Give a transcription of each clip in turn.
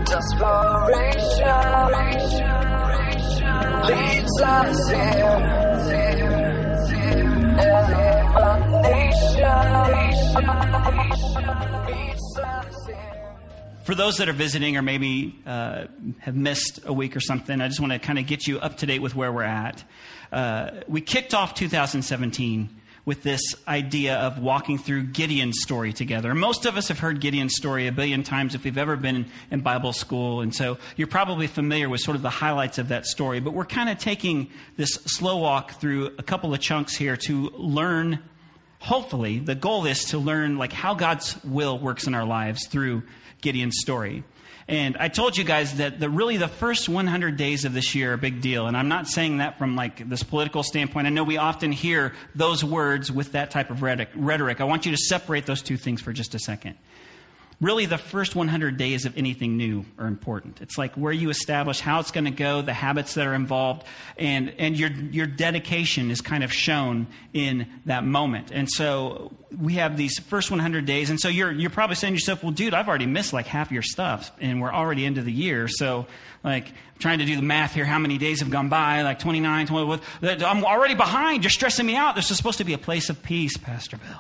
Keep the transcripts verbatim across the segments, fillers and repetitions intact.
Desperation leads us here. For those that are visiting or maybe uh, have missed a week or something, I just want to kind of get you up to date with where we're at. Uh, we kicked off two thousand seventeen with this idea of walking through Gideon's story together. Most of us have heard Gideon's story a billion times if we've ever been in, in Bible school, and so you're probably familiar with sort of the highlights of that story. But we're kind of taking this slow walk through a couple of chunks here to learn. Hopefully, the goal is to learn like how God's will works in our lives through Gideon's story. And I told you guys that the, really the first one hundred days of this year are a big deal. And I'm not saying that from like this political standpoint. I know we often hear those words with that type of rhetoric. I want you to separate those two things for just a second. Really, the first one hundred days of anything new are important. It's like where you establish how it's going to go, the habits that are involved, and, and your, your dedication is kind of shown in that moment. And so we have these first one hundred days. And so you're, you're probably saying to yourself, well, dude, I've already missed like half your stuff, and we're already into the year. So like, I'm trying to do the math here. How many days have gone by? Like twenty-nine, twenty, I'm already behind. You're stressing me out. This is supposed to be a place of peace, Pastor Bill.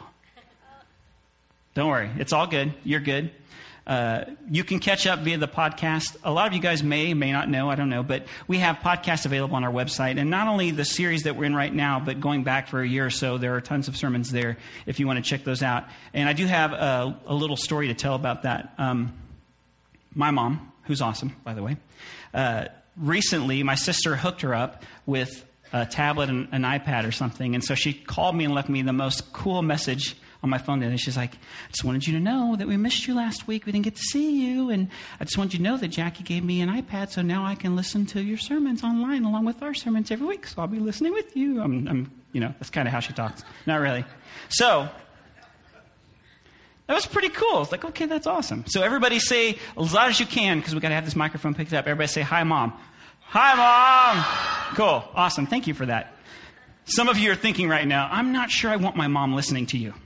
Don't worry. It's all good. You're good. Uh, you can catch up via the podcast. A lot of you guys may, may not know. I don't know. But we have podcasts available on our website. And not only the series that we're in right now, but going back for a year or so, there are tons of sermons there if you want to check those out. And I do have a, a little story to tell about that. Um, my mom, who's awesome, by the way, uh, recently my sister hooked her up with a tablet and an iPad or something. And so she called me and left me the most cool message on my phone. And she's like, I just wanted you to know that we missed you last week. We didn't get to see you. And I just wanted you to know that Jackie gave me an iPad, so now I can listen to your sermons online along with our sermons every week. So I'll be listening with you. I'm, I'm you know, that's kind of how she talks. Not really. So that was pretty cool. It's like, okay, that's awesome. So everybody say as loud as you can, because we got to have this microphone picked up. Everybody say, hi, Mom. Hi, Mom. Cool. Awesome. Thank you for that. Some of you are thinking right now, I'm not sure I want my mom listening to you.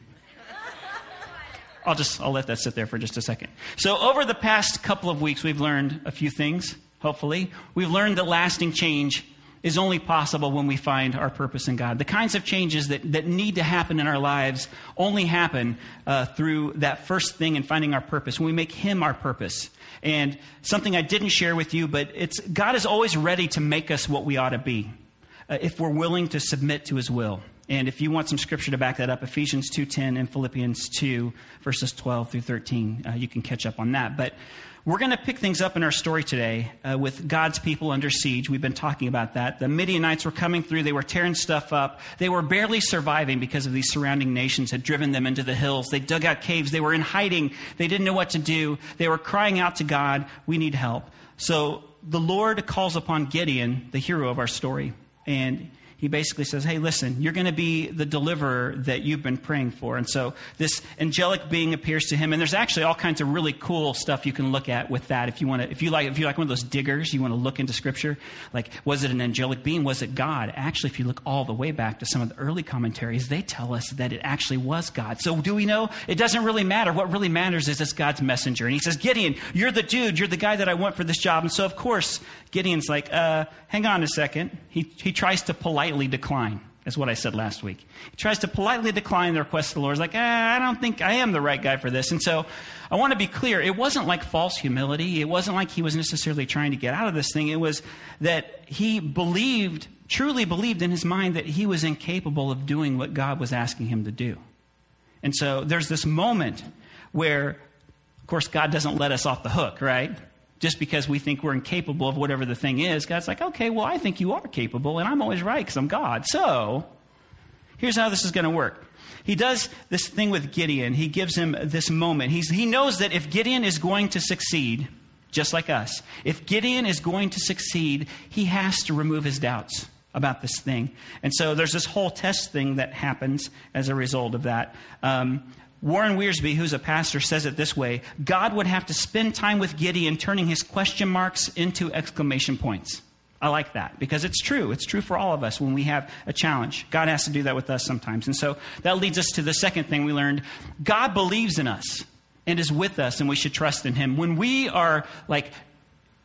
I'll just, I'll let that sit there for just a second. So over the past couple of weeks, we've learned a few things, hopefully. We've learned that lasting change is only possible when we find our purpose in God. The kinds of changes that, that need to happen in our lives only happen uh, through that first thing in finding our purpose, when we make Him our purpose. And something I didn't share with you, but it's God is always ready to make us what we ought to be uh, if we're willing to submit to His will. And if you want some scripture to back that up, Ephesians two ten and Philippians two, verses twelve through thirteen, uh, you can catch up on that. But we're going to pick things up in our story today uh, with God's people under siege. We've been talking about that. The Midianites were coming through. They were tearing stuff up. They were barely surviving because of these surrounding nations had driven them into the hills. They dug out caves. They were in hiding. They didn't know what to do. They were crying out to God, we need help. So the Lord calls upon Gideon, the hero of our story, and He basically says, hey, listen, you're going to be the deliverer that you've been praying for. And so this angelic being appears to him. And there's actually all kinds of really cool stuff you can look at with that. If you want to, if you like, if you like one of those diggers, you want to look into scripture. Like, was it an angelic being? Was it God? Actually, if you look all the way back to some of the early commentaries, they tell us that it actually was God. So do we know? It doesn't really matter. What really matters is it's God's messenger. And he says, Gideon, you're the dude. You're the guy that I want for this job. And so, of course, Gideon's like, uh, hang on a second. He, he tries to politely decline, is what I said last week. He tries to politely decline the request of the Lord. He's like, eh, I don't think I am the right guy for this. And so I want to be clear. It wasn't like false humility. It wasn't like he was necessarily trying to get out of this thing. It was that he believed, truly believed in his mind that he was incapable of doing what God was asking him to do. And so there's this moment where, of course, God doesn't let us off the hook, right? Just because we think we're incapable of whatever the thing is, God's like, okay, well, I think you are capable, and I'm always right because I'm God. So here's how this is going to work. He does this thing with Gideon. He gives him this moment. He's, he knows that if Gideon is going to succeed, just like us, if Gideon is going to succeed, he has to remove his doubts about this thing. And so there's this whole test thing that happens as a result of that. Um, Warren Wiersbe, who's a pastor, says it this way: God would have to spend time with Gideon turning his question marks into exclamation points. I like that because it's true. It's true for all of us when we have a challenge. God has to do that with us sometimes. And so that leads us to the second thing we learned. God believes in us and is with us, and we should trust in him. When we are like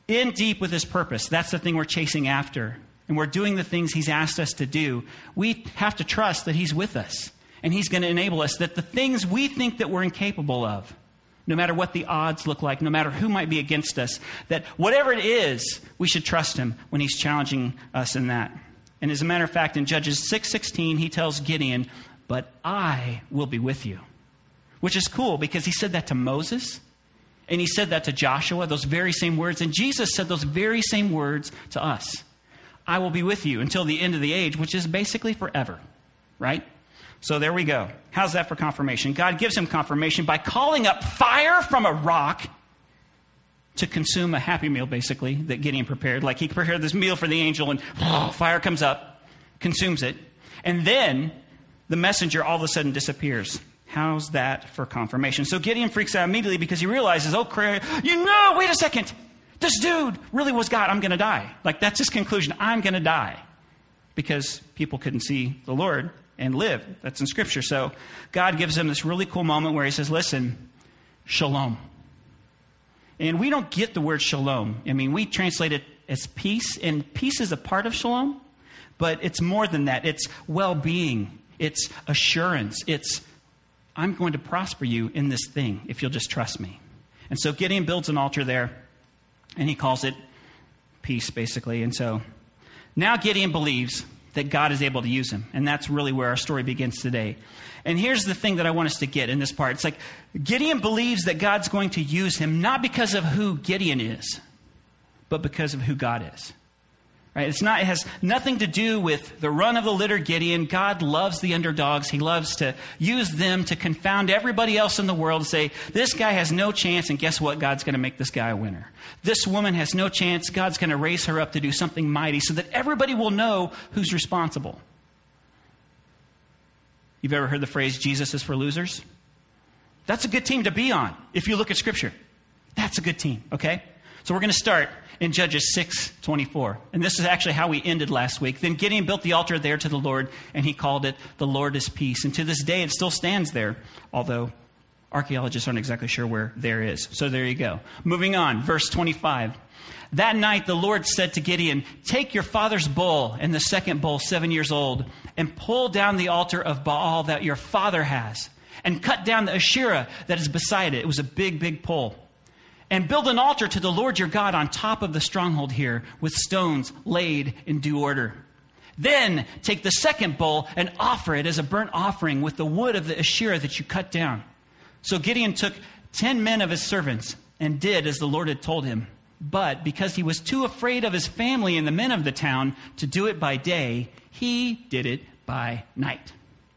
in deep with his purpose. That's the thing we're chasing after. And we're doing the things he's asked us to do. We have to trust that he's with us. And he's going to enable us that the things we think that we're incapable of, no matter what the odds look like, no matter who might be against us, that whatever it is, we should trust him when he's challenging us in that. And as a matter of fact, in Judges six sixteen, he tells Gideon, but I will be with you. Which is cool because he said that to Moses. And he said that to Joshua, those very same words. And Jesus said those very same words to us. I will be with you until the end of the age, which is basically forever, right? So there we go. How's that for confirmation? God gives him confirmation by calling up fire from a rock to consume a happy meal, basically, that Gideon prepared. Like he prepared this meal for the angel and oh, fire comes up, consumes it. And then the messenger all of a sudden disappears. How's that for confirmation? So Gideon freaks out immediately because he realizes, oh, cra- you know, wait a second. This dude really was God. I'm going to die. Like that's his conclusion. I'm going to die because people couldn't see the Lord and live. That's in Scripture. So God gives him this really cool moment where he says, listen, shalom. And we don't get the word shalom. I mean, we translate it as peace, and peace is a part of shalom, but it's more than that. It's well-being. It's assurance. It's I'm going to prosper you in this thing if you'll just trust me. And so Gideon builds an altar there, and he calls it peace, basically. And so now Gideon believes that God is able to use him. And that's really where our story begins today. And here's the thing that I want us to get in this part. It's like Gideon believes that God's going to use him not because of who Gideon is, but because of who God is. Right? It's not, it has nothing to do with the run of the litter Gideon. God loves the underdogs. He loves to use them to confound everybody else in the world and say, this guy has no chance, and guess what? God's going to make this guy a winner. This woman has no chance. God's going to raise her up to do something mighty so that everybody will know who's responsible. You've ever heard the phrase, Jesus is for losers? That's a good team to be on if you look at Scripture. That's a good team, okay? So we're going to start in Judges six twenty-four. And this is actually how we ended last week. Then Gideon built the altar there to the Lord, and he called it, the Lord is peace. And to this day, it still stands there, although archaeologists aren't exactly sure where there is. So there you go. Moving on, verse twenty-five. That night, the Lord said to Gideon, take your father's bull and the second bull, seven years old, and pull down the altar of Baal that your father has, and cut down the Asherah that is beside it. It was a big, big pole. And build an altar to the Lord your God on top of the stronghold here with stones laid in due order. Then take the second bull and offer it as a burnt offering with the wood of the Asherah that you cut down. So Gideon took ten men of his servants and did as the Lord had told him. But because he was too afraid of his family and the men of the town to do it by day, he did it by night.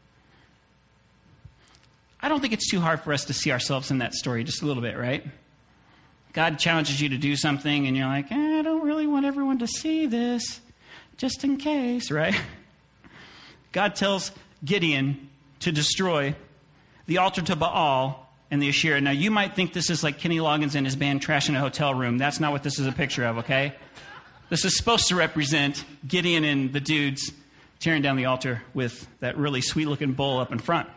I don't think it's too hard for us to see ourselves in that story just a little bit, right? God challenges you to do something, and you're like, eh, I don't really want everyone to see this, just in case, right? God tells Gideon to destroy the altar to Baal and the Asherah. Now, you might think this is like Kenny Loggins and his band Trash in a Hotel Room. That's not what this is a picture of, okay? This is supposed to represent Gideon and the dudes tearing down the altar with that really sweet-looking bull up in front.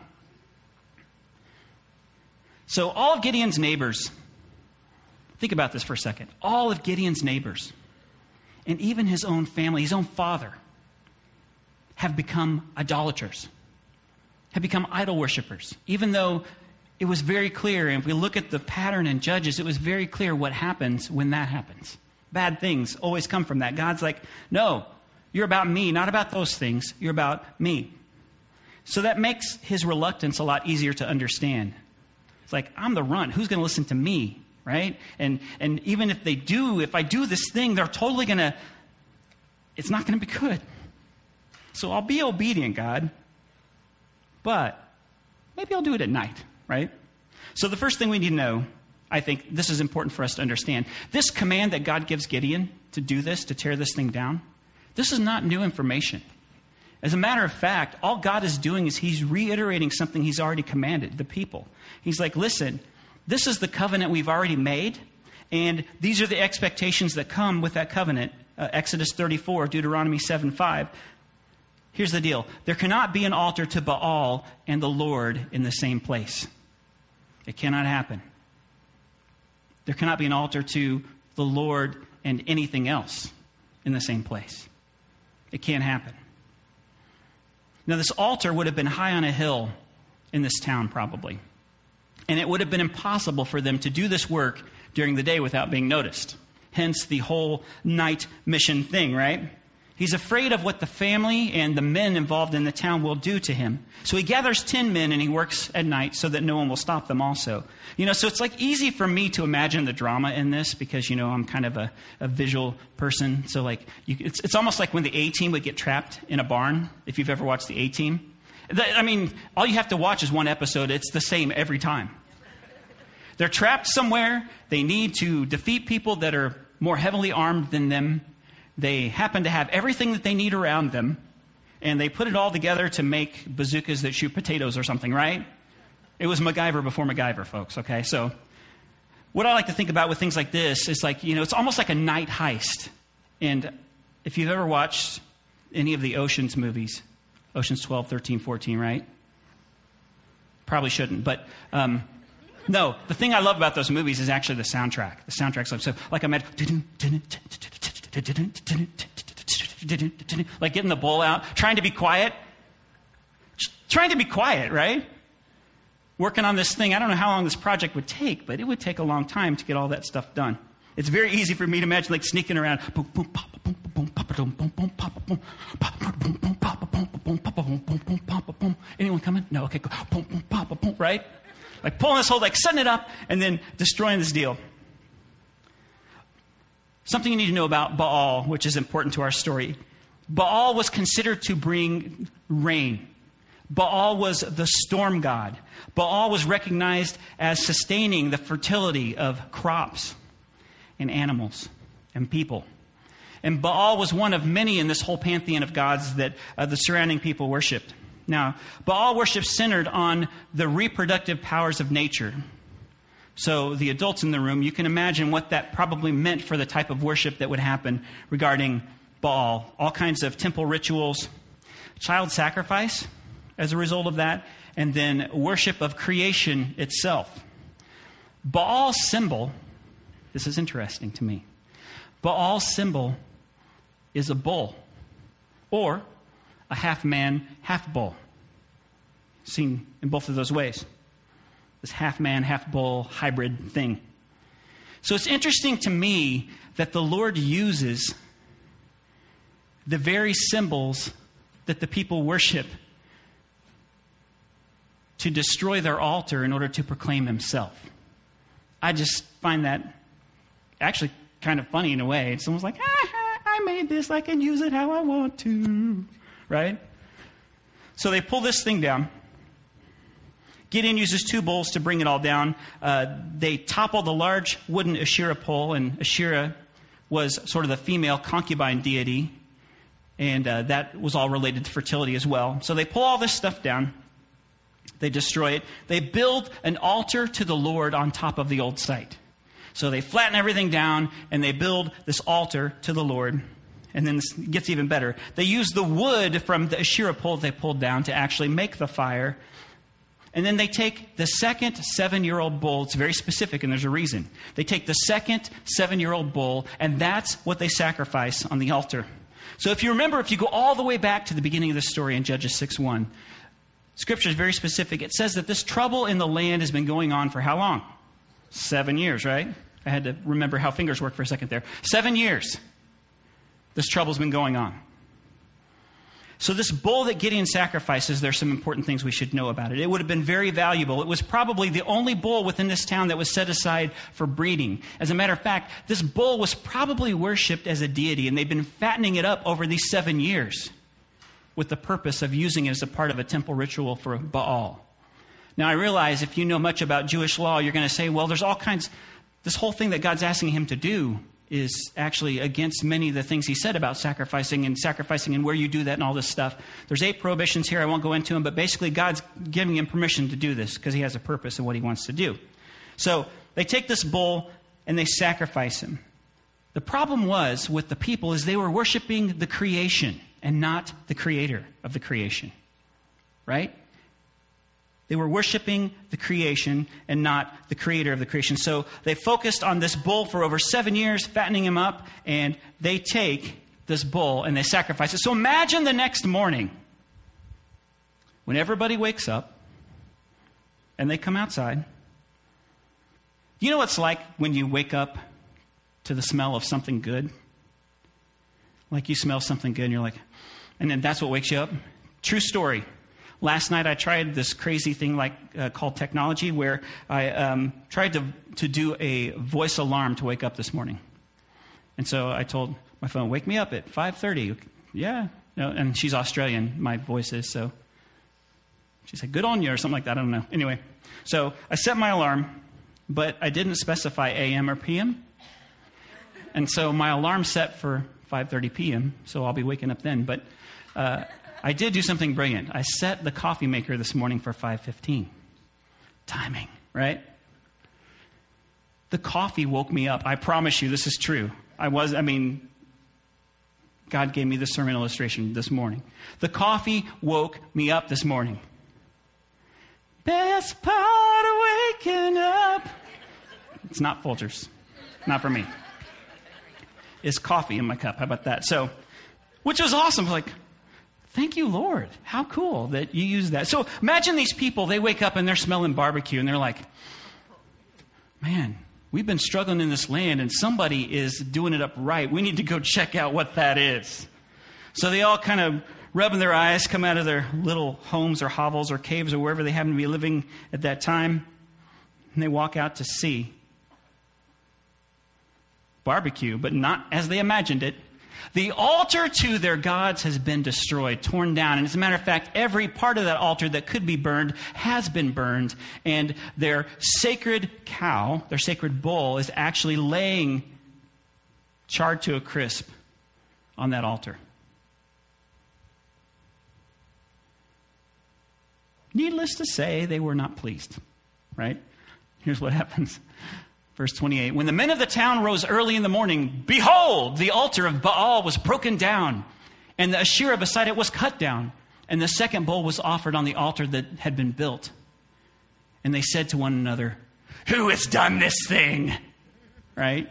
So all of Gideon's neighbors, think about this for a second. All of Gideon's neighbors, and even his own family, his own father, have become idolaters, have become idol worshipers. Even though it was very clear, and if we look at the pattern in Judges, it was very clear what happens when that happens. Bad things always come from that. God's like, no, you're about me, not about those things. You're about me. So that makes his reluctance a lot easier to understand. It's like, I'm the runt. Who's going to listen to me? Right? And and even if they do, if I do this thing, they're totally going to, it's not going to be good. So I'll be obedient, God. But maybe I'll do it at night, right? So the first thing we need to know, I think this is important for us to understand. This command that God gives Gideon to do this, to tear this thing down, this is not new information. As a matter of fact, all God is doing is he's reiterating something he's already commanded the people. He's like, listen, this is the covenant we've already made, and these are the expectations that come with that covenant. Uh, Exodus thirty-four, Deuteronomy seven five. Here's the deal. There cannot be an altar to Baal and the Lord in the same place. It cannot happen. There cannot be an altar to the Lord and anything else in the same place. It can't happen. Now, this altar would have been high on a hill in this town, probably. And it would have been impossible for them to do this work during the day without being noticed. Hence the whole night mission thing, right? He's afraid of what the family and the men involved in the town will do to him. So he gathers ten men and he works at night so that no one will stop them also. You know, so it's like easy for me to imagine the drama in this because, you know, I'm kind of a, a visual person. So like, you, it's, it's almost like when the A-Team would get trapped in a barn, if you've ever watched the A-Team. I mean, all you have to watch is one episode. It's the same every time. They're trapped somewhere. They need to defeat people that are more heavily armed than them. They happen to have everything that they need around them, and they put it all together to make bazookas that shoot potatoes or something, right? It was MacGyver before MacGyver, folks, okay? So what I like to think about with things like this is like, you know, it's almost like a night heist. And if you've ever watched any of the Ocean's movies, Ocean's twelve, thirteen, fourteen, right? Probably shouldn't, but... Um, no, the thing I love about those movies is actually the soundtrack. The soundtrack's like, so, like I'm at... like getting the bowl out, trying to be quiet. Trying to be quiet, right? Working on this thing. I don't know how long this project would take, but it would take a long time to get all that stuff done. It's very easy for me to imagine like sneaking around. Anyone coming? No, okay, go. Right? Like pulling this whole, like setting it up and then destroying this deal. Something you need to know about Baal, which is important to our story. Baal was considered to bring rain. Baal was the storm god. Baal was recognized as sustaining the fertility of crops and animals and people. And Baal was one of many in this whole pantheon of gods that uh, the surrounding people worshipped. Now, Baal worship centered on the reproductive powers of nature. So the adults in the room, you can imagine what that probably meant for the type of worship that would happen regarding Baal. All kinds of temple rituals, child sacrifice as a result of that, and then worship of creation itself. Baal's symbol, this is interesting to me, Baal's symbol is a bull, or a half-man, half-bull. Seen in both of those ways. This half-man, half-bull hybrid thing. So it's interesting to me that the Lord uses the very symbols that the people worship to destroy their altar in order to proclaim himself. I just find that actually kind of funny in a way. It's almost like, ah, I made this, I can use it how I want to. Right? So they pull this thing down. Gideon uses two bulls to bring it all down. Uh, they topple the large wooden Asherah pole, and Asherah was sort of the female concubine deity, and uh, that was all related to fertility as well. So they pull all this stuff down. They destroy it. They build an altar to the Lord on top of the old site. So they flatten everything down, and they build this altar to the Lord. And then this gets even better. They use the wood from the Asherah pole they pulled down to actually make the fire. And then they take the second seven-year-old bull. It's very specific, and there's a reason. They take the second seven-year-old bull, and that's what they sacrifice on the altar. So if you remember, if you go all the way back to the beginning of the story in Judges six one, Scripture is very specific. It says that this trouble in the land has been going on for how long? Seven years, right? I had to remember how fingers work for a second there. Seven years. This trouble's been going on. So this bull that Gideon sacrifices, there's some important things we should know about it. It would have been very valuable. It was probably the only bull within this town that was set aside for breeding. As a matter of fact, this bull was probably worshipped as a deity, and they've been fattening it up over these seven years with the purpose of using it as a part of a temple ritual for Baal. Now, I realize if you know much about Jewish law, you're going to say, well, there's all kinds, this whole thing that God's asking him to do is actually against many of the things he said about sacrificing and sacrificing and where you do that and all this stuff. There's eight prohibitions here. I won't go into them, but basically God's giving him permission to do this because he has a purpose in what he wants to do. So they take this bull and they sacrifice him. The problem was with the people is they were worshiping the creation and not the creator of the creation. Right? They were worshiping the creation and not the creator of the creation. So they focused on this bull for over seven years, fattening him up, and they take this bull and they sacrifice it. So imagine the next morning when everybody wakes up and they come outside. You know what it's like when you wake up to the smell of something good? Like you smell something good and you're like, and then that's what wakes you up? True story. Last night I tried this crazy thing like uh, called technology where I um, tried to, to do a voice alarm to wake up this morning. And so I told my phone, wake me up at five thirty. Yeah. No, and she's Australian, my voice is, so she said, good on you, or something like that. I don't know. Anyway, so I set my alarm, but I didn't specify A M or P M. And so my alarm set for five thirty p.m., so I'll be waking up then. But uh, I did do something brilliant. I set the coffee maker this morning for five fifteen. Timing, right? The coffee woke me up. I promise you, this is true. I was, I mean, God gave me the sermon illustration this morning. The coffee woke me up this morning. Best part of waking up. It's not Folgers. Not for me. It's coffee in my cup. How about that? So, which was awesome. Like, thank you, Lord. How cool that you use that. So imagine these people, they wake up and they're smelling barbecue and they're like, man, we've been struggling in this land and somebody is doing it up right. We need to go check out what that is. So they all kind of rubbing their eyes, come out of their little homes or hovels or caves or wherever they happen to be living at that time. And they walk out to see barbecue, but not as they imagined it. The altar to their gods has been destroyed, torn down. And as a matter of fact, every part of that altar that could be burned has been burned. And their sacred cow, their sacred bull, is actually laying charred to a crisp on that altar. Needless to say, they were not pleased, right? Here's what happens. Verse twenty-eight, when the men of the town rose early in the morning, behold, the altar of Baal was broken down, and the Asherah beside it was cut down, and the second bull was offered on the altar that had been built. And they said to one another, who has done this thing? Right?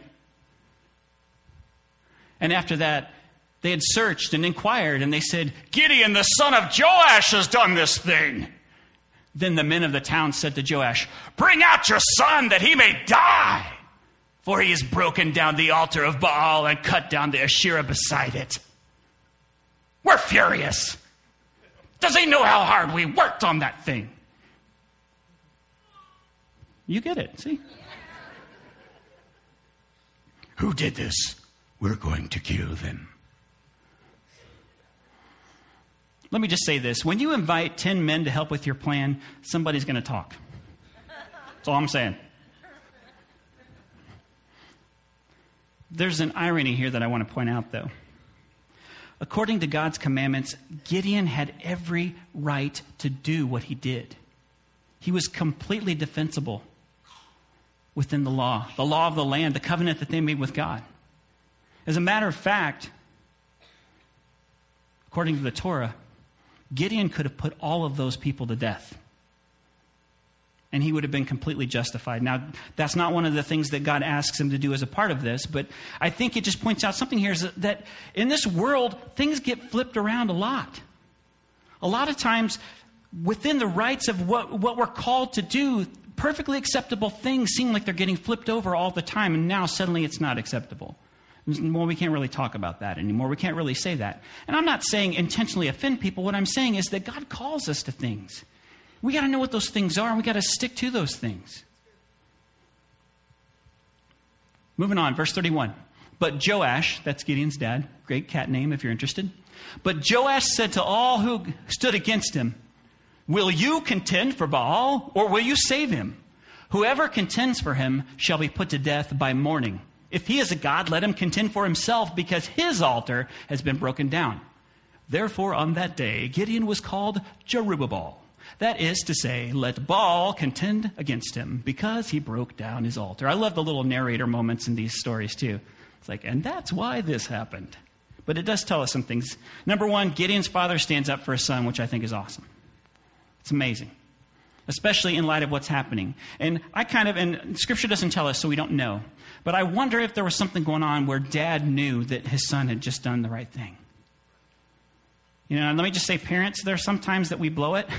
And after that, they had searched and inquired, and they said, Gideon, the son of Joash, has done this thing. Then the men of the town said to Joash, bring out your son that he may die, for he has broken down the altar of Baal and cut down the Asherah beside it. We're furious. Does he know how hard we worked on that thing? You get it, see? Who did this? We're going to kill them. Let me just say this. When you invite ten men to help with your plan, somebody's going to talk. That's all I'm saying. There's an irony here that I want to point out, though. According to God's commandments, Gideon had every right to do what he did. He was completely defensible within the law, the law of the land, the covenant that they made with God. As a matter of fact, according to the Torah, Gideon could have put all of those people to death. And he would have been completely justified. Now, that's not one of the things that God asks him to do as a part of this, but I think it just points out something here is that in this world, things get flipped around a lot. A lot of times, within the rights of what, what we're called to do, perfectly acceptable things seem like they're getting flipped over all the time, and now suddenly it's not acceptable. Well, we can't really talk about that anymore. We can't really say that. And I'm not saying intentionally offend people. What I'm saying is that God calls us to things. We got to know what those things are, and we got to stick to those things. Moving on, verse thirty-one. But Joash, that's Gideon's dad, great cat name if you're interested. But Joash said to all who stood against him, will you contend for Baal, or will you save him? Whoever contends for him shall be put to death by morning. If he is a god, let him contend for himself, because his altar has been broken down. Therefore, on that day, Gideon was called Jerubbaal. That is to say, let Baal contend against him, because he broke down his altar. I love the little narrator moments in these stories, too. It's like, and that's why this happened. But it does tell us some things. Number one, Gideon's father stands up for his son, which I think is awesome. It's amazing. especially in light of what's happening. And I kind of, and Scripture doesn't tell us, so we don't know. But I wonder if there was something going on where Dad knew that his son had just done the right thing. You know, and let me just say, parents, there are some times that we blow it,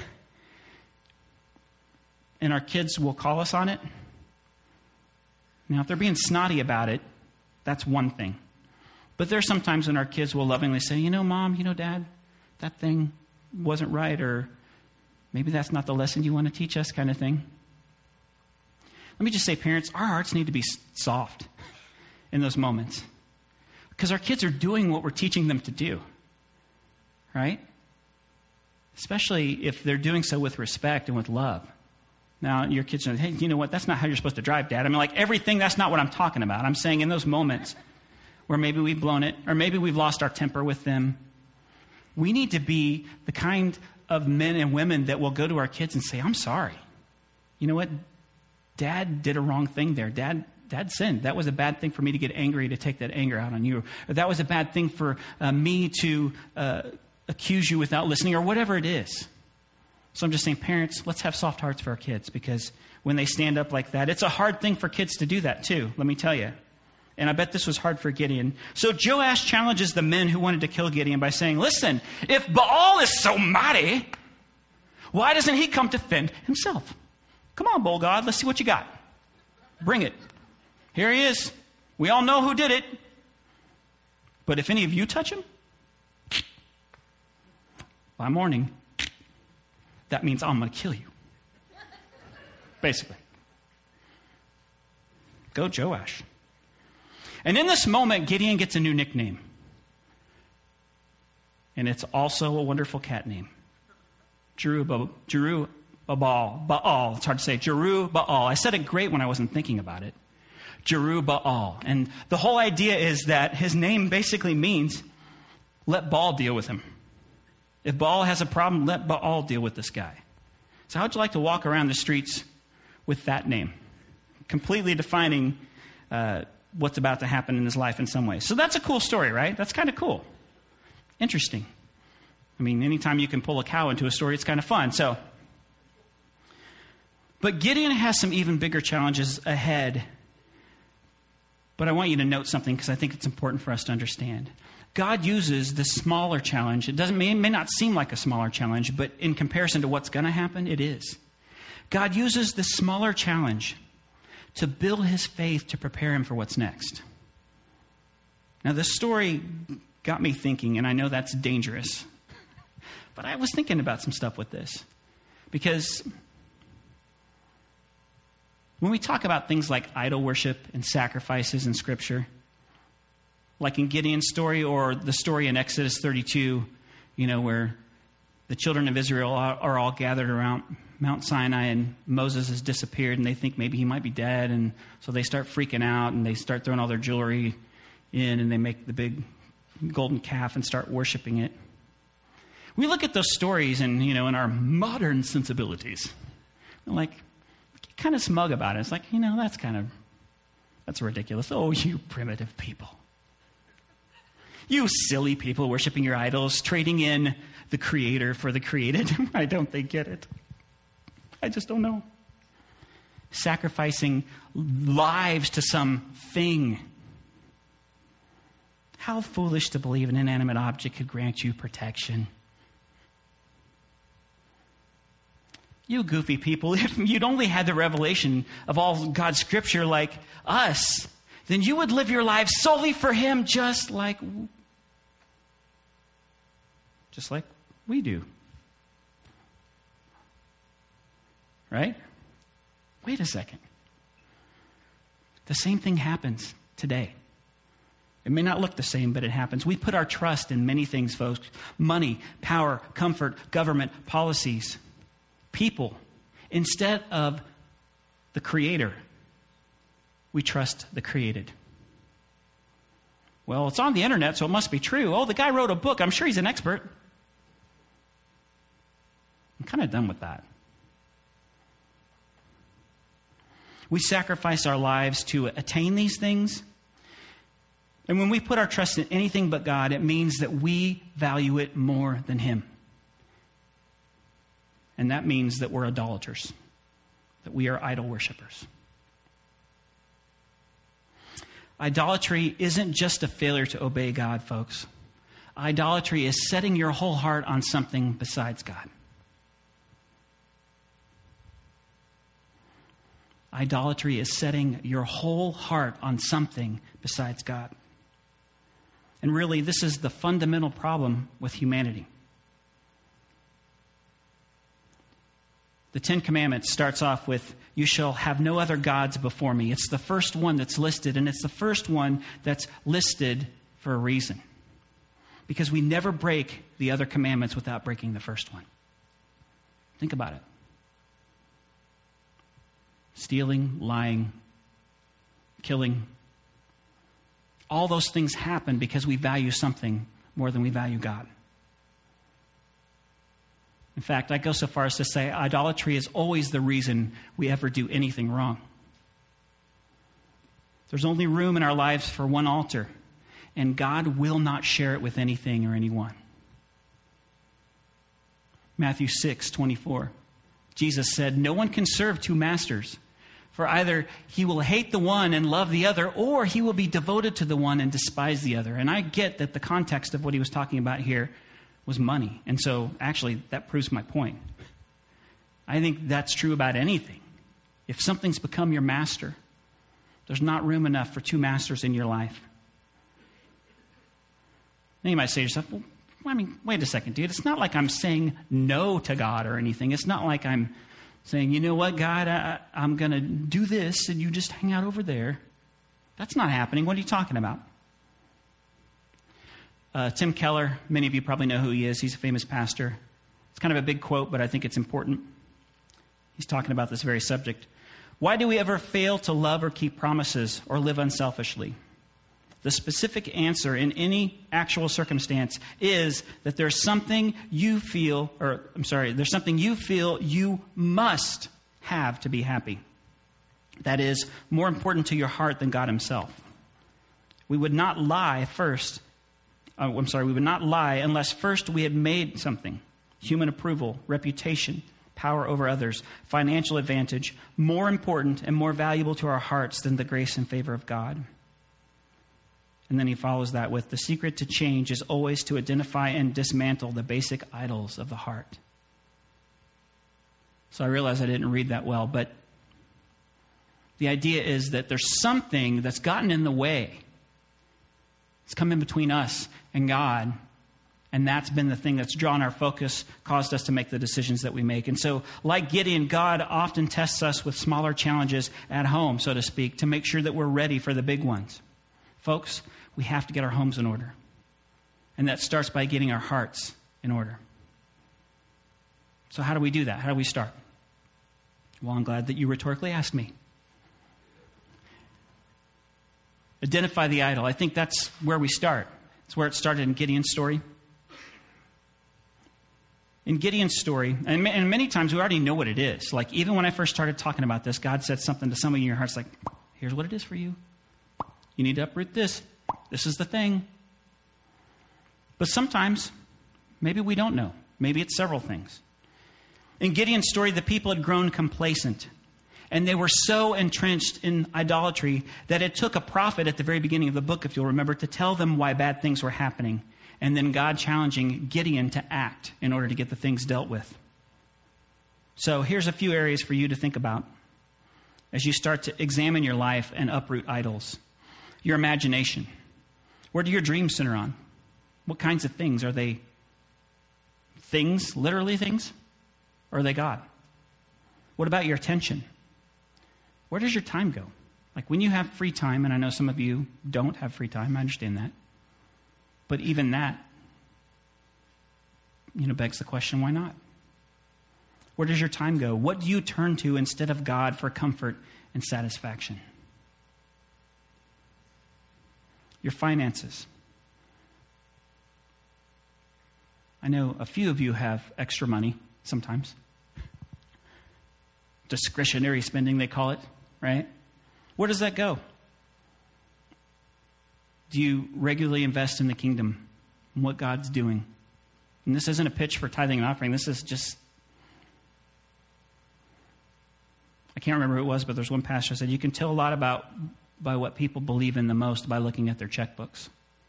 and our kids will call us on it. Now, if they're being snotty about it, that's one thing. But there's sometimes when our kids will lovingly say, you know, Mom, you know, Dad, that thing wasn't right, or maybe that's not the lesson you want to teach us, kind of thing. Let me just say, parents, our hearts need to be soft in those moments, because our kids are doing what we're teaching them to do, right? Especially if they're doing so with respect and with love. Now, your kids are, hey, you know what? That's not how you're supposed to drive, Dad. I mean, like everything, that's not what I'm talking about. I'm saying in those moments where maybe we've blown it, or maybe we've lost our temper with them, we need to be the kind of men and women that will go to our kids and say, I'm sorry. You know what? Dad did a wrong thing there. Dad Dad sinned. That was a bad thing for me to get angry, to take that anger out on you. Or that was a bad thing for uh, me to uh, accuse you without listening, or whatever it is. So I'm just saying, parents, let's have soft hearts for our kids, because when they stand up like that, it's a hard thing for kids to do that too, let me tell you. And I bet this was hard for Gideon. So Joash challenges the men who wanted to kill Gideon by saying, listen, if Baal is so mighty, why doesn't he come to defend himself? Come on, bull God, let's see what you got. Bring it. Here he is. We all know who did it. But if any of you touch him, by morning, that means I'm going to kill you. Basically. Go Joash. And in this moment, Gideon gets a new nickname. And it's also a wonderful cat name. Jerubbaal. Baal. It's hard to say. Jerubbaal. I said it great when I wasn't thinking about it. Jerubbaal. And the whole idea is that his name basically means, let Baal deal with him. If Baal has a problem, let Baal deal with this guy. So how would you like to walk around the streets with that name? Completely defining uh, what's about to happen in his life in some ways. So that's a cool story, right? That's kind of cool. Interesting. I mean, anytime you can pull a cow into a story, it's kind of fun. So, but Gideon has some even bigger challenges ahead. But I want you to note something, because I think it's important for us to understand. God uses the smaller challenge. It doesn't may, may not seem like a smaller challenge, but in comparison to what's going to happen, it is. God uses the smaller challenge to build his faith, to prepare him for what's next. Now, this story got me thinking, and I know that's dangerous, but I was thinking about some stuff with this. Because when we talk about things like idol worship and sacrifices in Scripture, like in Gideon's story, or the story in Exodus thirty-two, you know, where the children of Israel are, are all gathered around Mount Sinai, and Moses has disappeared, and they think maybe he might be dead, and so they start freaking out, and they start throwing all their jewelry in, and they make the big golden calf and start worshiping it. We look at those stories, and, you know, in our modern sensibilities, we're like, kind of smug about it. It's like, you know, that's kind of, that's ridiculous. Oh, you primitive people. You silly people worshiping your idols, trading in the creator for the created. I don't think get it. I just don't know. Sacrificing lives to some thing. How foolish to believe an inanimate object could grant you protection. You goofy people, if you'd only had the revelation of all God's Scripture like us, then you would live your lives solely for him, just like just like we do. Right? Wait a second. The same thing happens today. It may not look the same, but it happens. We put our trust in many things, folks. Money, power, comfort, government, policies, people. Instead of the Creator, we trust the created. Well, it's on the internet, so it must be true. Oh, the guy wrote a book. I'm sure he's an expert. I'm kind of done with that. We sacrifice our lives to attain these things. And when we put our trust in anything but God, it means that we value it more than him. And that means that we're idolaters, that we are idol worshipers. Idolatry isn't just a failure to obey God, folks. Idolatry is setting your whole heart on something besides God. Idolatry is setting your whole heart on something besides God. And really, this is the fundamental problem with humanity. The Ten Commandments starts off with, you shall have no other gods before me. It's the first one that's listed, and it's the first one that's listed for a reason. Because we never break the other commandments without breaking the first one. Think about it. Stealing, lying, killing. All those things happen because we value something more than we value God. In fact, I go so far as to say idolatry is always the reason we ever do anything wrong. There's only room in our lives for one altar, and God will not share it with anything or anyone. Matthew six twenty-four. Jesus said, no one can serve two masters, for either he will hate the one and love the other, or he will be devoted to the one and despise the other. And I get that the context of what he was talking about here was money. And so, actually, that proves my point. I think that's true about anything. If something's become your master, there's not room enough for two masters in your life. Then you might say to yourself, well, I mean, wait a second, dude. It's not like I'm saying no to God or anything. It's not like I'm saying, you know what, God, I, I'm going to do this and you just hang out over there. That's not happening. What are you talking about? Uh, Tim Keller, many of you probably know who he is. He's a famous pastor. It's kind of a big quote, but I think it's important. He's talking about this very subject. Why do we ever fail to love or keep promises or live unselfishly? The specific answer in any actual circumstance is that there's something you feel, or I'm sorry, there's something you feel you must have to be happy. That is more important to your heart than God himself. We would not lie first. Oh, I'm sorry, we would not lie unless first we had made something. Human approval, reputation, power over others, financial advantage, more important and more valuable to our hearts than the grace and favor of God. And then he follows that with, the secret to change is always to identify and dismantle the basic idols of the heart. So I realize I didn't read that well, but the idea is that there's something that's gotten in the way. It's come in between us and God, and that's been the thing that's drawn our focus, caused us to make the decisions that we make. And so, like Gideon, God often tests us with smaller challenges at home, so to speak, to make sure that we're ready for the big ones. Folks, we have to get our homes in order. And that starts by getting our hearts in order. So how do we do that? How do we start? Well, I'm glad that you rhetorically asked me. Identify the idol. I think that's where we start. It's where it started in Gideon's story. In Gideon's story, and, and many times we already know what it is. Like, even when I first started talking about this, God said something to some of you in your hearts like, here's what it is for you. You need to uproot this. This is the thing. But sometimes, maybe we don't know. Maybe it's several things. In Gideon's story, the people had grown complacent. And they were so entrenched in idolatry that it took a prophet at the very beginning of the book, if you'll remember, to tell them why bad things were happening. And then God challenging Gideon to act in order to get the things dealt with. So here's a few areas for you to think about as you start to examine your life and uproot idols. Your imagination. Where do your dreams center on? What kinds of things? Are they things, literally things? Or are they God? What about your attention? Where does your time go? Like when you have free time, and I know some of you don't have free time, I understand that. But even that, you know, begs the question, why not? Where does your time go? What do you turn to instead of God for comfort and satisfaction? Your finances. I know a few of you have extra money sometimes. Discretionary spending, they call it, right? Where does that go? Do you regularly invest in the kingdom and what God's doing? And this isn't a pitch for tithing and offering. This is just I can't remember who it was, but there's one pastor who said, you can tell a lot about by what people believe in the most by looking at their checkbooks.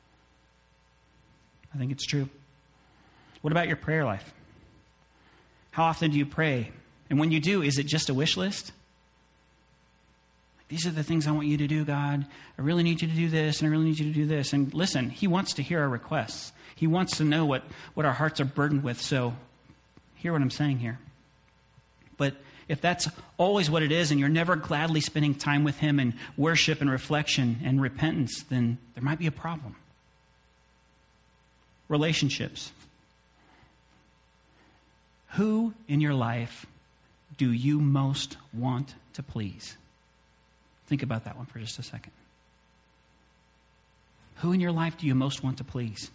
I think it's true. What about your prayer life? How often do you pray? And when you do, is it just a wish list? These are the things I want you to do, God. I really need you to do this, and I really need you to do this. And listen, he wants to hear our requests. He wants to know what, what our hearts are burdened with. So hear what I'm saying here. But if that's always what it is, and you're never gladly spending time with him in worship and reflection and repentance, then there might be a problem. Relationships. Who in your life do you most want to please? Think about that one for just a second. Who in your life do you most want to please?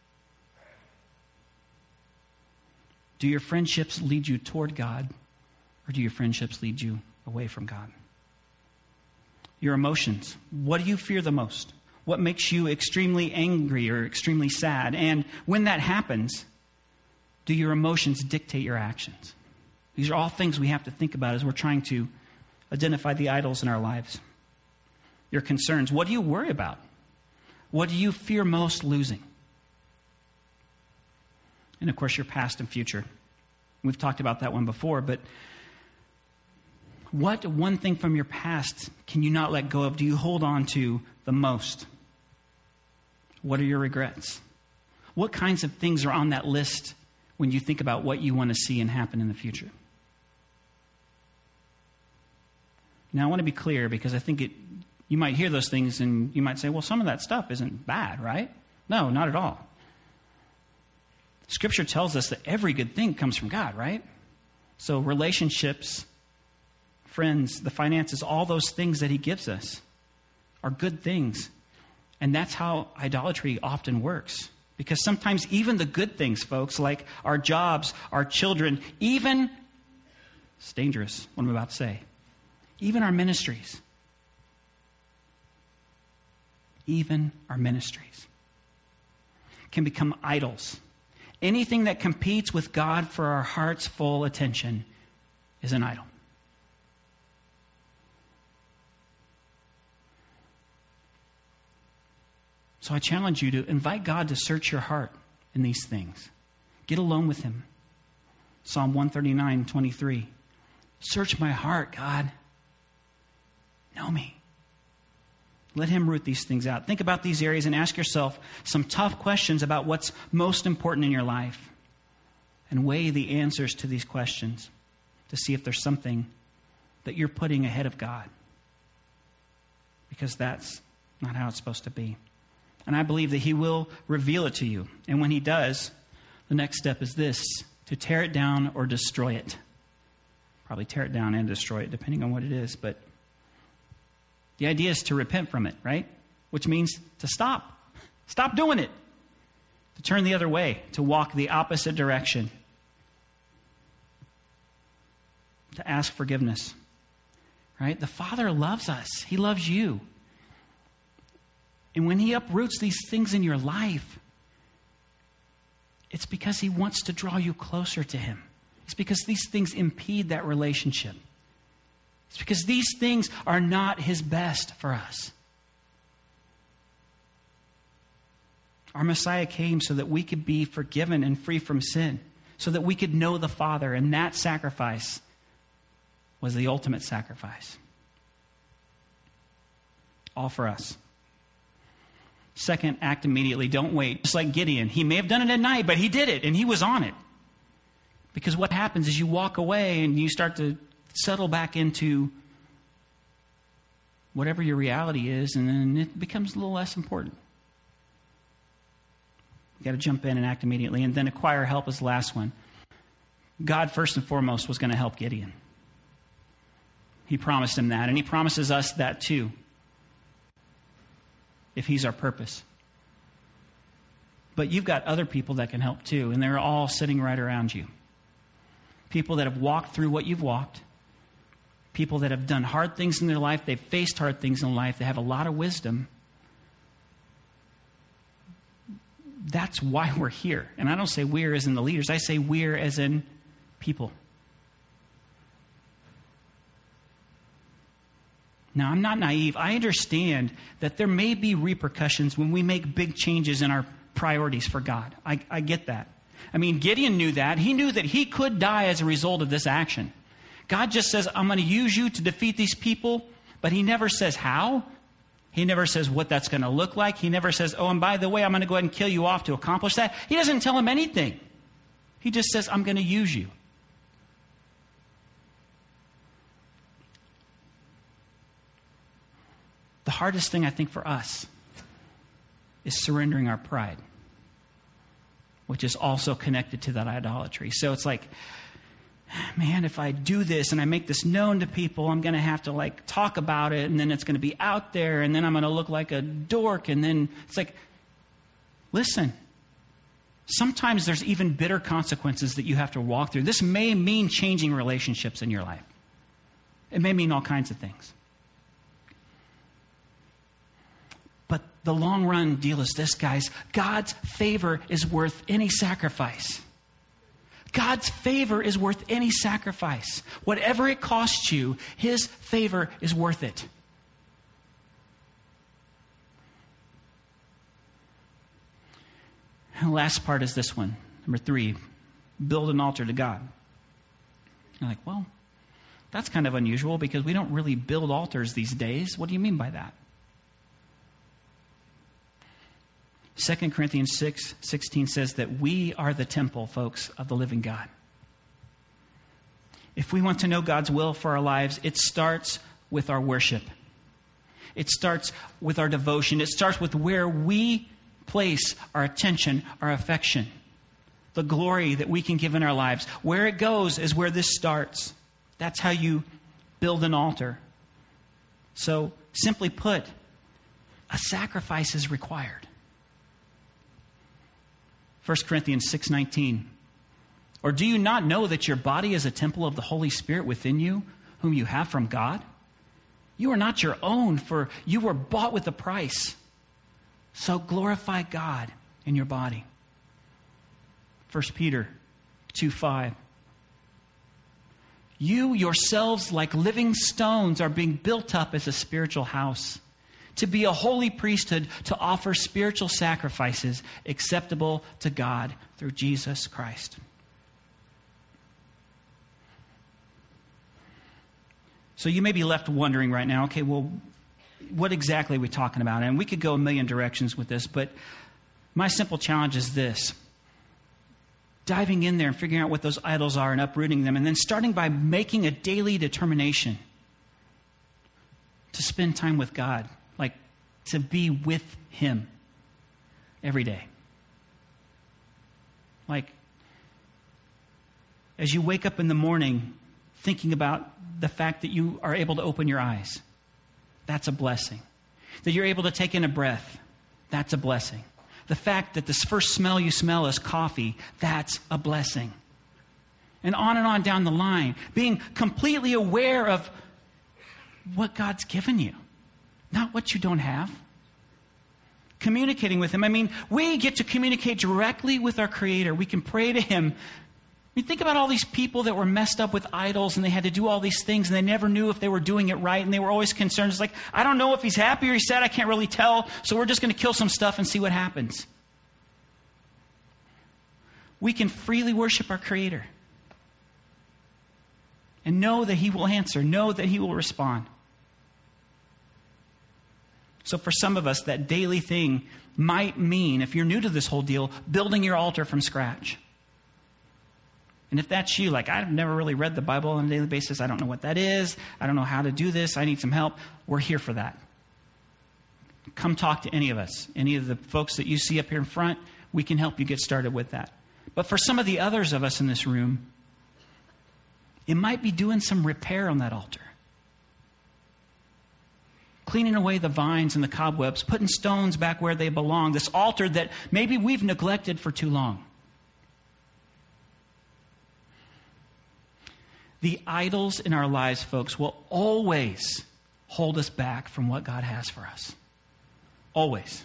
Do your friendships lead you toward God, or do your friendships lead you away from God? Your emotions. What do you fear the most? What makes you extremely angry or extremely sad? And when that happens, do your emotions dictate your actions? These are all things we have to think about as we're trying to identify the idols in our lives. Your concerns. What do you worry about? What do you fear most losing? And of course, your past and future. We've talked about that one before, but what one thing from your past can you not let go of? Do you hold on to the most? What are your regrets? What kinds of things are on that list when you think about what you want to see and happen in the future? Now, I want to be clear because I think it. You might hear those things and you might say, well, some of that stuff isn't bad, right? No, not at all. Scripture tells us that every good thing comes from God, right? So relationships, friends, the finances, all those things that he gives us are good things. And that's how idolatry often works. Because sometimes even the good things, folks, like our jobs, our children, even, it's dangerous what I'm about to say, even our ministries, even our ministries can become idols. Anything that competes with God for our heart's full attention is an idol. So I challenge you to invite God to search your heart in these things. Get alone with him. Psalm one thirty-nine, twenty-three. Search my heart, God. Know me. Let him root these things out. Think about these areas and ask yourself some tough questions about what's most important in your life. And weigh the answers to these questions to see if there's something that you're putting ahead of God. Because that's not how it's supposed to be. And I believe that he will reveal it to you. And when he does, the next step is this: to tear it down or destroy it. Probably tear it down and destroy it, depending on what it is. But the idea is to repent from it, right? Which means to stop. Stop doing it. To turn the other way. To walk the opposite direction. To ask forgiveness. Right? The Father loves us. He loves you. And when he uproots these things in your life, it's because he wants to draw you closer to him. It's because these things impede that relationship. It's because these things are not his best for us. Our Messiah came so that we could be forgiven and free from sin, so that we could know the Father, and that sacrifice was the ultimate sacrifice. All for us. Second, act immediately. Don't wait. Just like Gideon. He may have done it at night, but he did it, and he was on it. Because what happens is you walk away and you start to settle back into whatever your reality is, and then it becomes a little less important. You've got to jump in and act immediately. And then acquire help is the last one. God, first and foremost, was going to help Gideon. He promised him that, and he promises us that too, if he's our purpose. But you've got other people that can help too, and they're all sitting right around you. People that have walked through what you've walked. People that have done hard things in their life. They've faced hard things in life. They have a lot of wisdom. That's why we're here. And I don't say we're as in the leaders. I say we're as in people. Now, I'm not naive. I understand that there may be repercussions when we make big changes in our priorities for God. I, I get that. I mean, Gideon knew that. He knew that he could die as a result of this action. God just says, I'm going to use you to defeat these people, but he never says how. He never says what that's going to look like. He never says, oh, and by the way, I'm going to go ahead and kill you off to accomplish that. He doesn't tell him anything. He just says, I'm going to use you. The hardest thing, I think, for us is surrendering our pride, which is also connected to that idolatry. So it's like, man, if I do this and I make this known to people, I'm going to have to like talk about it, and then it's going to be out there, and then I'm going to look like a dork, and then it's like, listen, sometimes there's even bitter consequences that you have to walk through. This may mean changing relationships in your life. It may mean all kinds of things. But the long run deal is this, guys. God's favor is worth any sacrifice. God's favor is worth any sacrifice. Whatever it costs you, his favor is worth it. And the last part is this one. Number three, build an altar to God. You're like, well, that's kind of unusual because we don't really build altars these days. What do you mean by that? Second Corinthians six sixteen says that we are the temple, folks, of the living God. If we want to know God's will for our lives, it starts with our worship. It starts with our devotion. It starts with where we place our attention, our affection, the glory that we can give in our lives. Where it goes is where this starts. That's how you build an altar. So, simply put, a sacrifice is required. First Corinthians six nineteen. Or do you not know that your body is a temple of the Holy Spirit within you, whom you have from God? You are not your own, for you were bought with a price. So glorify God in your body. First Peter two five. You yourselves, like living stones, are being built up as a spiritual house, to be a holy priesthood, to offer spiritual sacrifices acceptable to God through Jesus Christ. So you may be left wondering right now, okay, well, what exactly are we talking about? And we could go a million directions with this, but my simple challenge is this. Diving in there and figuring out what those idols are and uprooting them, and then starting by making a daily determination to spend time with God. Like, to be with him every day. Like, as you wake up in the morning thinking about the fact that you are able to open your eyes, that's a blessing. That you're able to take in a breath, that's a blessing. The fact that this first smell you smell is coffee, that's a blessing. And on and on down the line, being completely aware of what God's given you. Not what you don't have. Communicating with him. I mean, we get to communicate directly with our Creator. We can pray to him. I mean, think about all these people that were messed up with idols and they had to do all these things and they never knew if they were doing it right and they were always concerned. It's like, I don't know if he's happy or he's sad. I can't really tell. So we're just going to kill some stuff and see what happens. We can freely worship our Creator and know that he will answer, know that he will respond. So for some of us, that daily thing might mean, if you're new to this whole deal, building your altar from scratch. And if that's you, like, I've never really read the Bible on a daily basis. I don't know what that is. I don't know how to do this. I need some help. We're here for that. Come talk to any of us. Any of the folks that you see up here in front, we can help you get started with that. But for some of the others of us in this room, it might be doing some repair on that altar. Cleaning away the vines and the cobwebs, putting stones back where they belong. This altar that maybe we've neglected for too long. The idols in our lives, folks, will always hold us back from what God has for us. Always.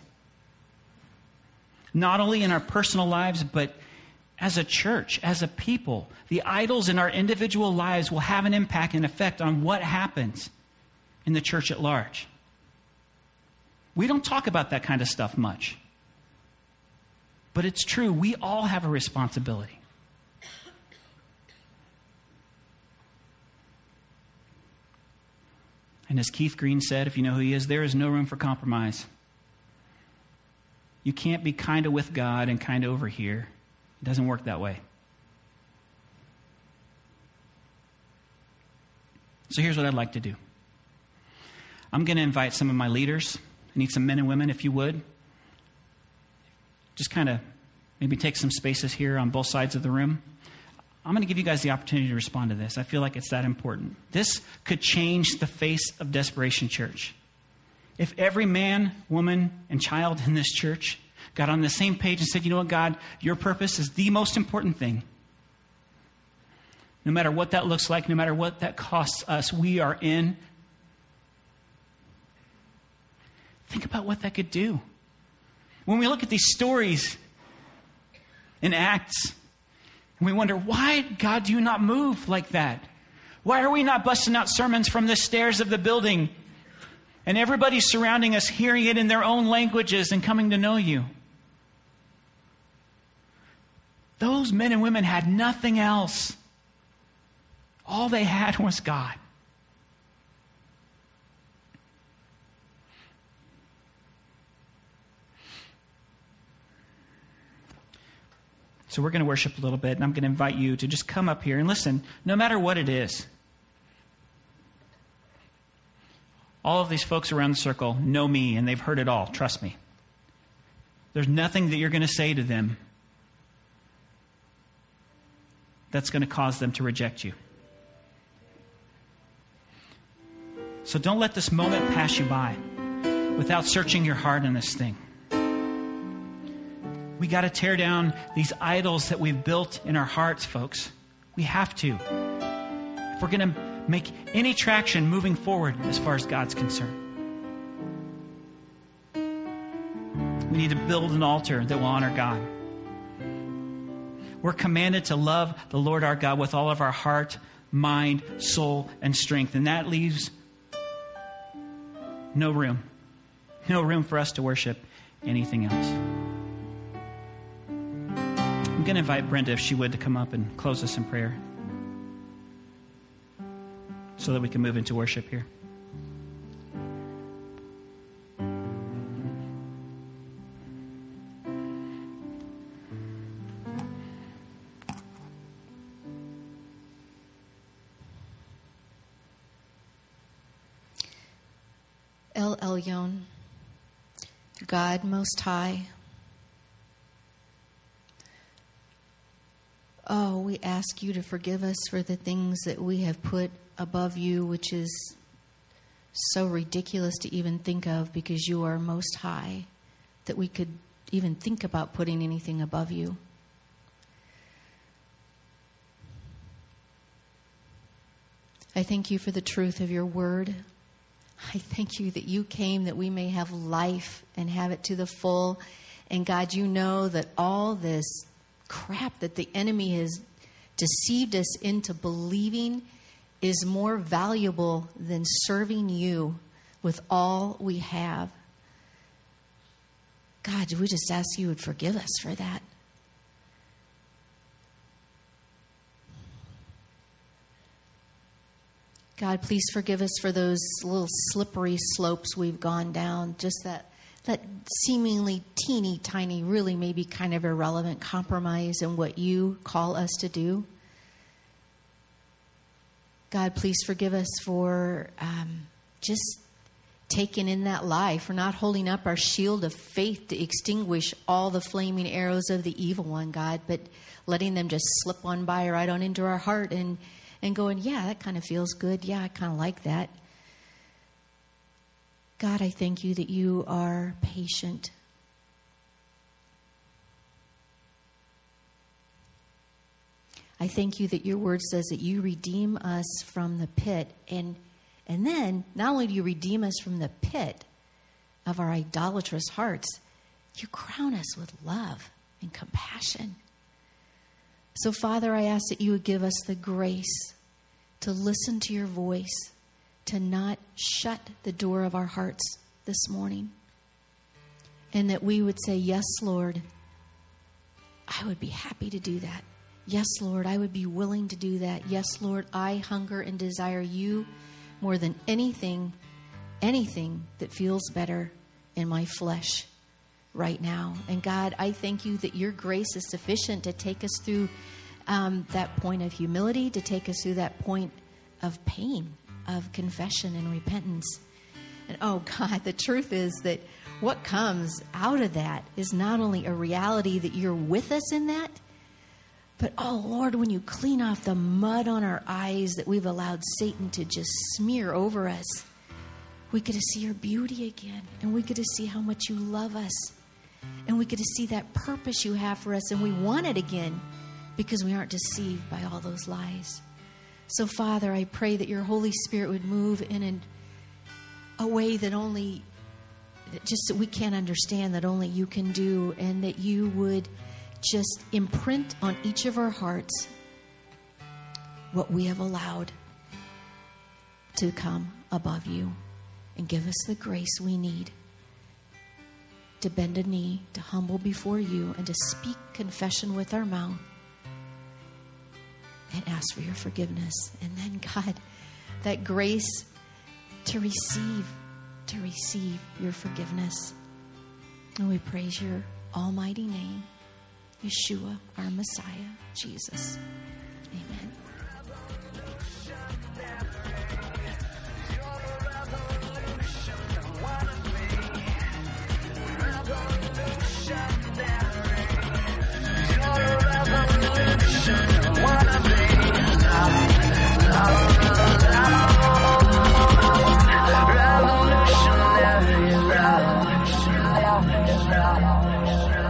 Not only in our personal lives, but as a church, as a people. The idols in our individual lives will have an impact and effect on what happens in the church at large. We don't talk about that kind of stuff much. But it's true. We all have a responsibility. And as Keith Green said, if you know who he is, there is no room for compromise. You can't be kind of with God and kind of over here. It doesn't work that way. So here's what I'd like to do. I'm going to invite some of my leaders. I need some men and women, if you would. Just kind of maybe take some spaces here on both sides of the room. I'm going to give you guys the opportunity to respond to this. I feel like it's that important. This could change the face of Desperation Church. If every man, woman, and child in this church got on the same page and said, you know what, God, your purpose is the most important thing. No matter what that looks like, no matter what that costs us, we are in. Think about what that could do. When we look at these stories in Acts, and we wonder, why, God, do you not move like that? Why are we not busting out sermons from the stairs of the building and everybody surrounding us hearing it in their own languages and coming to know you? Those men and women had nothing else. All they had was God. So we're going to worship a little bit, and I'm going to invite you to just come up here and listen, no matter what it is. All of these folks around the circle know me, and they've heard it all. Trust me. There's nothing that you're going to say to them that's going to cause them to reject you. So don't let this moment pass you by without searching your heart in this thing. We got to tear down these idols that we've built in our hearts, folks. We have to. If we're going to make any traction moving forward as far as God's concerned. We need to build an altar that will honor God. We're commanded to love the Lord our God with all of our heart, mind, soul, and strength. And that leaves no room. No room for us to worship anything else. I'm going to invite Brenda, if she would, to come up and close us in prayer so that we can move into worship here. El Elyon, God Most High. Oh, we ask you to forgive us for the things that we have put above you, which is so ridiculous to even think of because you are most high, that we could even think about putting anything above you. I thank you for the truth of your word. I thank you that you came that we may have life and have it to the full. And God, you know that all this crap that the enemy has deceived us into believing is more valuable than serving you with all we have. God, we just ask you would forgive us for that. God, please forgive us for those little slippery slopes we've gone down. Just that, that seemingly teeny tiny, really maybe kind of irrelevant compromise in what you call us to do. God, please forgive us for um, just taking in that lie, for not holding up our shield of faith to extinguish all the flaming arrows of the evil one, God, but letting them just slip on by right on into our heart and And going, yeah, that kind of feels good. Yeah, I kind of like that. God, I thank you that you are patient. I thank you that your word says that you redeem us from the pit. And, and then, not only do you redeem us from the pit of our idolatrous hearts, you crown us with love and compassion. So, Father, I ask that you would give us the grace to listen to your voice, to not shut the door of our hearts this morning. And that we would say, yes, Lord, I would be happy to do that. Yes, Lord, I would be willing to do that. Yes, Lord, I hunger and desire you more than anything, anything that feels better in my flesh right now. And God, I thank you that your grace is sufficient to take us through um, that point of humility, to take us through that point of pain, of confession and repentance. And oh God, the truth is that what comes out of that is not only a reality that you're with us in that, but oh Lord, when you clean off the mud on our eyes that we've allowed Satan to just smear over us, we get to see your beauty again, and we get to see how much you love us, and we get to see that purpose you have for us, and we want it again because we aren't deceived by all those lies. So Father, I pray that your Holy Spirit would move in an, a way that only, just that we can't understand, that only you can do, and that you would just imprint on each of our hearts what we have allowed to come above you, and give us the grace we need to bend a knee, to humble before you, and to speak confession with our mouth and ask for your forgiveness. And then, God, that grace to receive, to receive your forgiveness. And we praise your almighty name, Yeshua, our Messiah, Jesus. Amen. Revolutionary, revolutionary, revolutionary.